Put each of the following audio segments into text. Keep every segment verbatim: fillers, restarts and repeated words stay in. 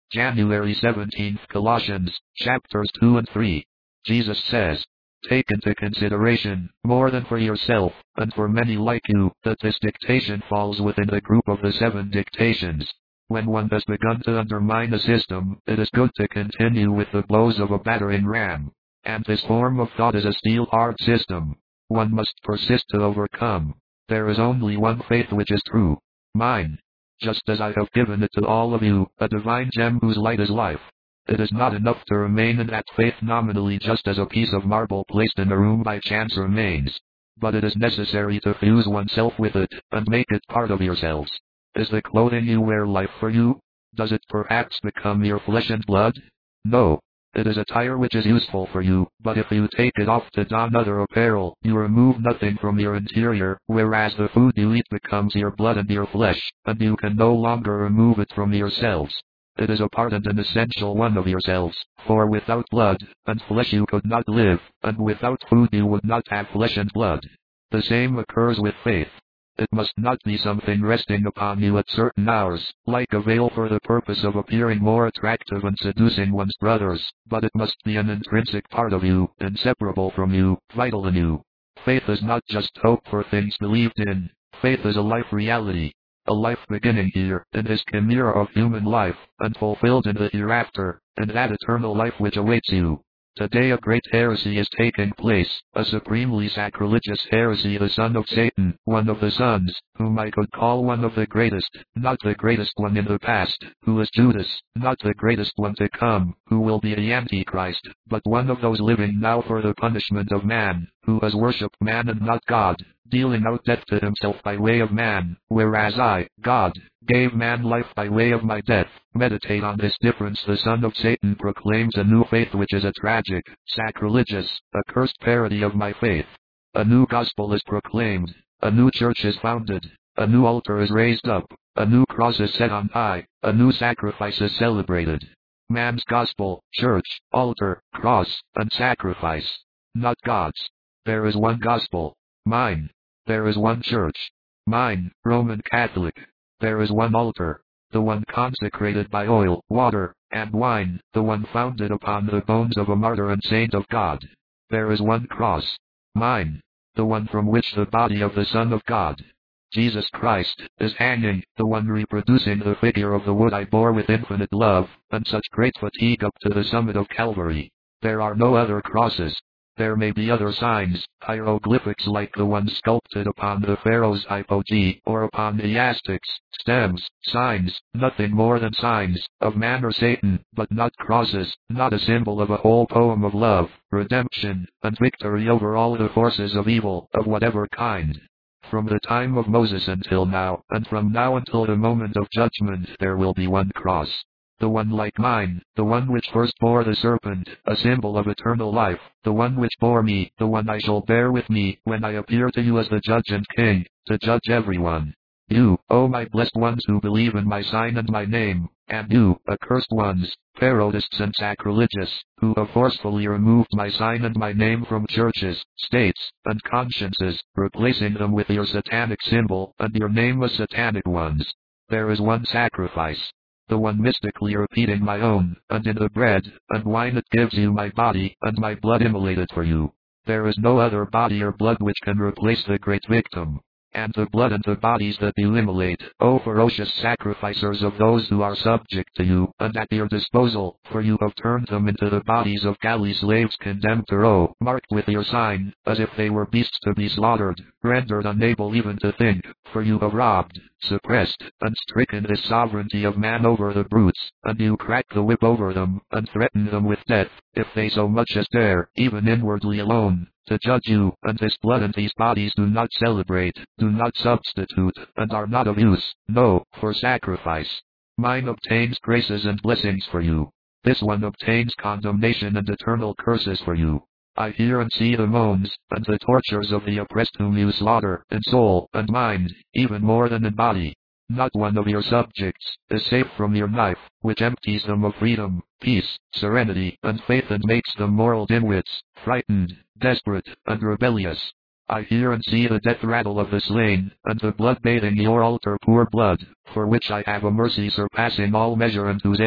January seventeenth, Colossians, chapters two and three. Jesus says, "Take into consideration, more than for yourself, and for many like you, that this dictation falls within the group of the seven dictations." When one has begun to undermine a system, it is good to continue with the blows of a battering ram. And this form of thought is a steel-hard system. One must persist to overcome. There is only one faith which is true. Mine. Just as I have given it to all of you, a divine gem whose light is life. It is not enough to remain in that faith nominally just as a piece of marble placed in a room by chance remains. But it is necessary to fuse oneself with it, and make it part of yourselves. Is the clothing you wear life for you? Does it perhaps become your flesh and blood? No. It is attire which is useful for you, but if you take it off to don other apparel, you remove nothing from your interior, whereas the food you eat becomes your blood and your flesh, and you can no longer remove it from yourselves. It is a part and an essential one of yourselves, for without blood and flesh you could not live, and without food you would not have flesh and blood. The same occurs with faith. It must not be something resting upon you at certain hours, like a veil for the purpose of appearing more attractive and seducing one's brothers, but it must be an intrinsic part of you, inseparable from you, vital in you. Faith is not just hope for things believed in. Faith is a life reality. A life beginning here, in this chimera of human life, and fulfilled in the hereafter, in that eternal life which awaits you. Today a great heresy is taking place, a supremely sacrilegious heresy, the son of Satan, one of the sons, whom I could call one of the greatest, not the greatest one in the past, who is Judas, not the greatest one to come, who will be the Antichrist, but one of those living now for the punishment of man, who has worshipped man and not God, dealing out death to himself by way of man, whereas I, God, gave man life by way of my death. Meditate on this difference. The son of Satan proclaims a new faith which is a tragic, sacrilegious, accursed parody of my faith. A new gospel is proclaimed, a new church is founded, a new altar is raised up, a new cross is set on high, a new sacrifice is celebrated. Man's gospel, church, altar, cross, and sacrifice. Not God's. There is one gospel. Mine. There is one church. Mine, Roman Catholic. There is one altar. The one consecrated by oil, water, and wine, the one founded upon the bones of a martyr and saint of God. There is one cross. Mine. The one from which the body of the Son of God, Jesus Christ, is hanging, the one reproducing the figure of the wood I bore with infinite love, and such great fatigue up to the summit of Calvary. There are no other crosses. There may be other signs, hieroglyphics like the ones sculpted upon the Pharaoh's hypogee, or upon the Aztecs, stems, signs, nothing more than signs, of man or Satan, but not crosses, not a symbol of a whole poem of love, redemption, and victory over all the forces of evil, of whatever kind. From the time of Moses until now, and from now until the moment of judgment, there will be one cross. The one like mine, the one which first bore the serpent, a symbol of eternal life, the one which bore me, the one I shall bear with me, when I appear to you as the judge and king, to judge everyone. You, O my blessed ones who believe in my sign and my name, and you, accursed ones, parodists and sacrilegious, who have forcefully removed my sign and my name from churches, states, and consciences, replacing them with your satanic symbol, and your nameless satanic ones. There is one sacrifice. The one mystically repeating my own, and in the bread and wine it gives you my body and my blood immolated for you. There is no other body or blood which can replace the great victim. And the blood and the bodies that you immolate, O ferocious sacrificers of those who are subject to you, and at your disposal, for you have turned them into the bodies of galley slaves condemned to row, marked with your sign, as if they were beasts to be slaughtered, rendered unable even to think, for you have robbed, suppressed, and stricken this sovereignty of man over the brutes, and you crack the whip over them, and threaten them with death, if they so much as dare, even inwardly alone, to judge you, and this blood and these bodies do not celebrate, do not substitute, and are not of use, no, for sacrifice. Mine obtains graces and blessings for you. This one obtains condemnation and eternal curses for you. I hear and see the moans, and the tortures of the oppressed whom you slaughter, in soul and mind, even more than in body. Not one of your subjects is safe from your knife, which empties them of freedom, peace, serenity, and faith, and makes them moral dimwits, frightened, desperate, and rebellious. I hear and see the death rattle of the slain, and the blood bathing your altar, poor blood, for which I have a mercy surpassing all measure, and whose error,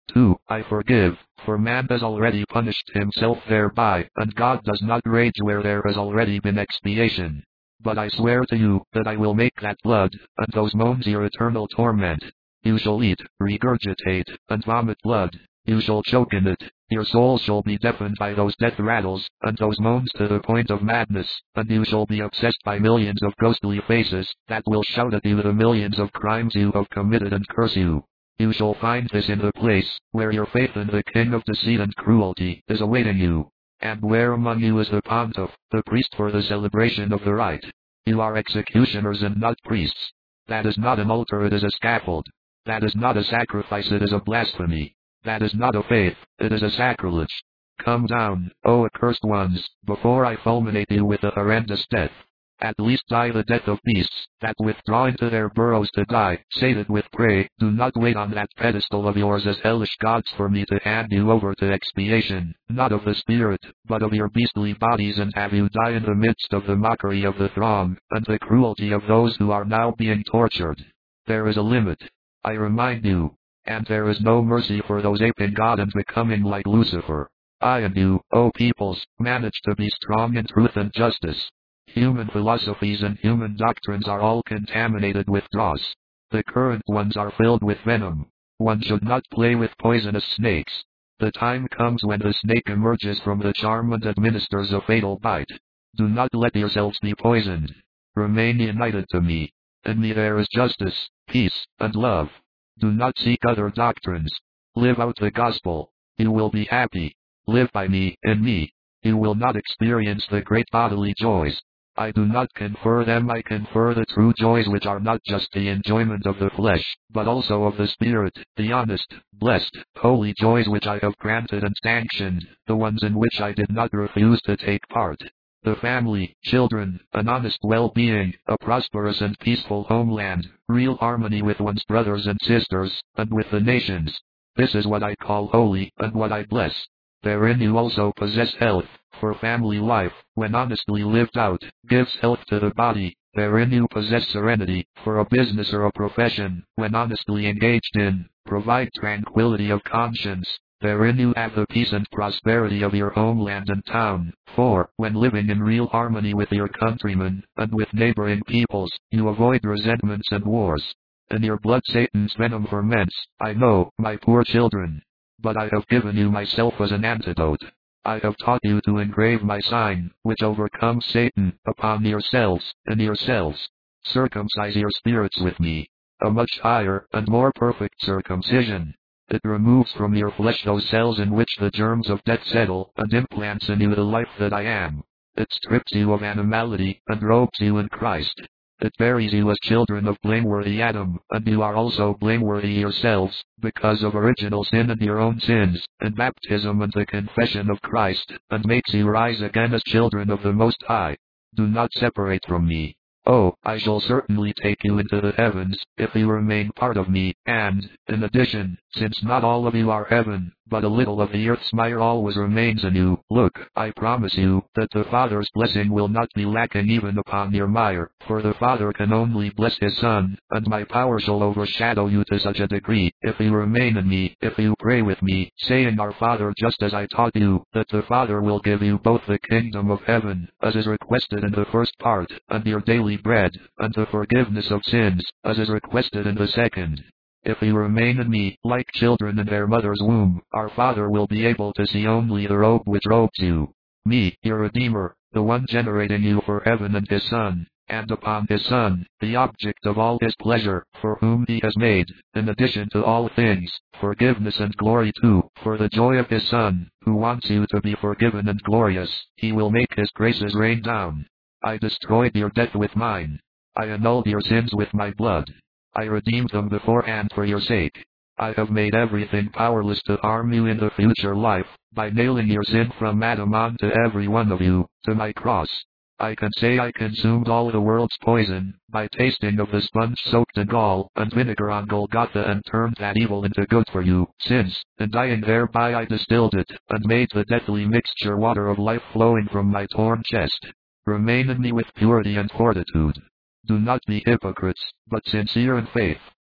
two. I forgive, for man has already punished himself thereby, and God does not rage where there has already been expiation. But I swear to you, that I will make that blood, and those moans your eternal torment. You shall eat, regurgitate, and vomit blood. You shall choke in it. Your soul shall be deafened by those death rattles, and those moans to the point of madness, and you shall be obsessed by millions of ghostly faces, that will shout at you the millions of crimes you have committed and curse you. You shall find this in the place, where your faith in the king of deceit and cruelty is awaiting you. And where among you is the pontiff, the priest for the celebration of the rite. You are executioners and not priests. That is not an altar, it is a scaffold. That is not a sacrifice, it is a blasphemy. That is not a faith, it is a sacrilege. Come down, O accursed ones, before I fulminate you with a horrendous death. At least die the death of beasts, that withdraw into their burrows to die, sated with prey. Do not wait on that pedestal of yours as hellish gods for me to hand you over to expiation, not of the spirit, but of your beastly bodies, and have you die in the midst of the mockery of the throng, and the cruelty of those who are now being tortured. There is a limit, I remind you, and there is no mercy for those aping God and becoming like Lucifer. I and you, O peoples, manage to be strong in truth and justice. Human philosophies and human doctrines are all contaminated with dross. The current ones are filled with venom. One should not play with poisonous snakes. The time comes when the snake emerges from the charm and administers a fatal bite. Do not let yourselves be poisoned. Remain united to me. In me there is justice, peace, and love. Do not seek other doctrines. Live out the gospel. You will be happy. Live by me, in me. You will not experience the great bodily joys. I do not confer them, I confer the true joys which are not just the enjoyment of the flesh, but also of the spirit, the honest, blessed, holy joys which I have granted and sanctioned, the ones in which I did not refuse to take part. The family, children, an honest well-being, a prosperous and peaceful homeland, real harmony with one's brothers and sisters, and with the nations. This is what I call holy, and what I bless. Therein you also possess health, for family life, when honestly lived out, gives health to the body. Therein you possess serenity, for a business or a profession, when honestly engaged in, provide tranquility of conscience. Therein you have the peace and prosperity of your homeland and town, for, when living in real harmony with your countrymen, and with neighboring peoples, you avoid resentments and wars. In your blood Satan's venom ferments, I know, my poor children. But I have given you myself as an antidote. I have taught you to engrave my sign, which overcomes Satan, upon yourselves, in yourselves. Circumcise your spirits with me. A much higher, and more perfect circumcision. It removes from your flesh those cells in which the germs of death settle, and implants in you the life that I am. It strips you of animality, and robes you in Christ. It buries you as children of blameworthy Adam, and you are also blameworthy yourselves, because of original sin and your own sins, and baptism and the confession of Christ, and makes you rise again as children of the Most High. Do not separate from me. Oh, I shall certainly take you into the heavens, if you remain part of me, and, in addition, since not all of you are heaven, but a little of the earth's mire always remains in you, look, I promise you, that the Father's blessing will not be lacking even upon your mire, for the Father can only bless his Son, and my power shall overshadow you to such a degree, if you remain in me, if you pray with me, saying Our Father just as I taught you, that the Father will give you both the kingdom of heaven, as is requested in the first part, and your daily bread, and the forgiveness of sins, as is requested in the second. If you remain in me, like children in their mother's womb, our Father will be able to see only the robe which robes you. Me, your Redeemer, the one generating you for heaven, and his Son, and upon his Son, the object of all his pleasure, for whom he has made, in addition to all things, forgiveness and glory too, for the joy of his Son, who wants you to be forgiven and glorious, he will make his graces rain down. I destroyed your death with mine. I annulled your sins with my blood. I redeemed them beforehand for your sake. I have made everything powerless to harm you in the future life, by nailing your sin from Adam on to every one of you, to my cross. I can say I consumed all the world's poison, by tasting of the sponge soaked in gall and vinegar on Golgotha, and turned that evil into good for you, since, in dying thereby I distilled it, and made the deathly mixture water of life flowing from my torn chest. Remain in me with purity and fortitude. Do not be hypocrites, but sincere in faith.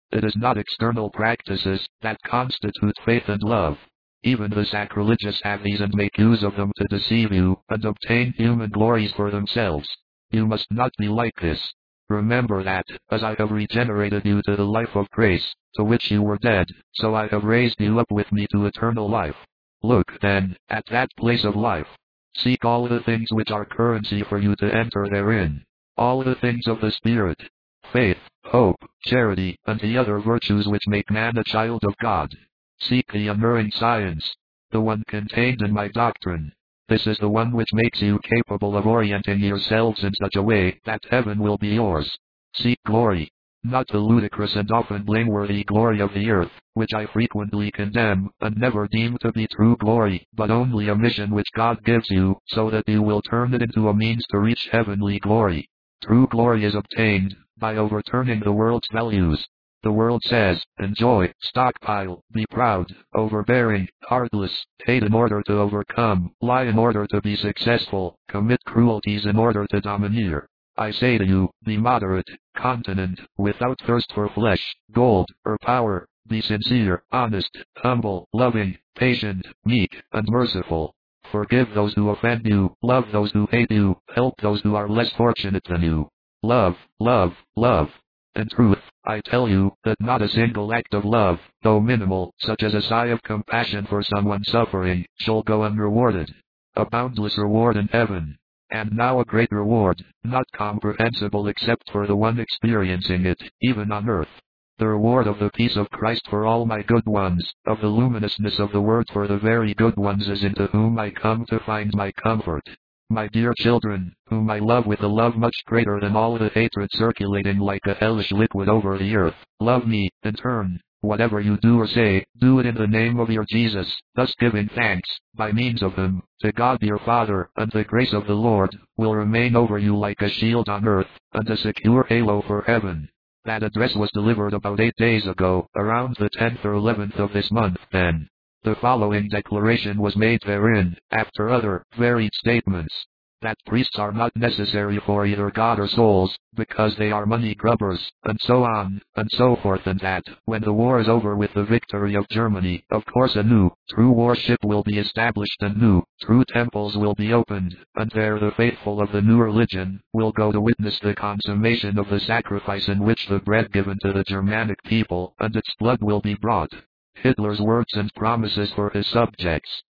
It is not external practices that constitute faith and love. Even the sacrilegious have these and make use of them to deceive you and obtain human glories for themselves. You must not be like this. Remember that, as I have regenerated you to the life of grace, to which you were dead, so I have raised you up with me to eternal life. Look, then, at that place of life. Seek all the things which are currency for you to enter therein. All the things of the Spirit. Faith, hope, charity, and the other virtues which make man a child of God. Seek the unerring science, the one contained in my doctrine. This is the one which makes you capable of orienting yourselves in such a way that heaven will be yours. Seek glory, not the ludicrous and often blameworthy glory of the earth, which I frequently condemn, and never deem to be true glory, but only a mission which God gives you, so that you will turn it into a means to reach heavenly glory. True glory is obtained by overturning the world's values. The world says, enjoy, stockpile, be proud, overbearing, heartless, hate in order to overcome, lie in order to be successful, commit cruelties in order to domineer. I say to you, be moderate, continent, without thirst for flesh, gold, or power. Be sincere, honest, humble, loving, patient, meek, and merciful. Forgive those who offend you, love those who hate you, help those who are less fortunate than you. Love, love, love. In truth, I tell you that not a single act of love, though minimal, such as a sigh of compassion for someone suffering, shall go unrewarded. A boundless reward in heaven. And now a great reward, not comprehensible except for the one experiencing it, even on earth. The reward of the peace of Christ for all my good ones, of the luminousness of the word for the very good ones is into whom I come to find my comfort. My dear children, whom I love with a love much greater than all the hatred circulating like a hellish liquid over the earth, love me, in turn. Whatever you do or say, do it in the name of your Jesus, thus giving thanks, by means of him, to God your Father, and the grace of the Lord will remain over you like a shield on earth, and a secure halo for heaven. That address was delivered about eight days ago, around the tenth or eleventh of this month, then. The following declaration was made therein, after other, varied statements. That priests are not necessary for either God or souls, because they are money grubbers, and so on, and so forth, and that, when the war is over with the victory of Germany, of course a new, true warship will be established and new, true temples will be opened, and there the faithful of the new religion will go to witness the consummation of the sacrifice in which the bread given to the Germanic people, and its blood will be brought. Hitler's words and promises for his subjects.